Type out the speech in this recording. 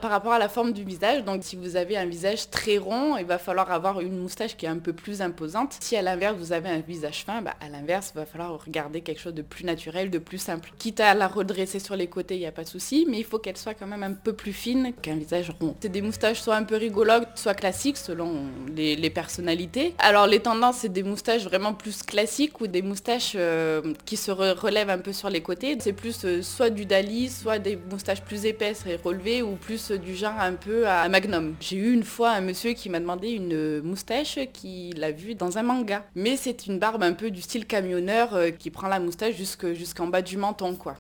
par rapport à la forme du visage, donc si vous avez un visage très rond, il va falloir avoir une moustache qui est un peu plus imposante. Si à l'inverse, vous avez un visage fin, à l'inverse, il va falloir regarder quelque chose de plus naturel, de plus simple. Quitte à la redresser sur les côtés, il n'y a pas de souci, mais il faut qu'elle soit quand même un peu plus fine qu'un visage rond. C'est des moustaches soit un peu rigolotes, soit classiques, selon les personnalités. Alors les tendances, c'est des moustaches vraiment plus classiques ou des moustaches qui se relèvent un peu sur les côtés. C'est plus soit du Dali, soit des moustaches plus épaisses et relevées ou plus du genre un peu à Magnum. J'ai eu une fois un monsieur qui m'a demandé une moustache qu'il a vue dans un manga. Mais c'est une barbe un peu du style camionneur qui prend la moustache jusqu'en bas du menton, quoi.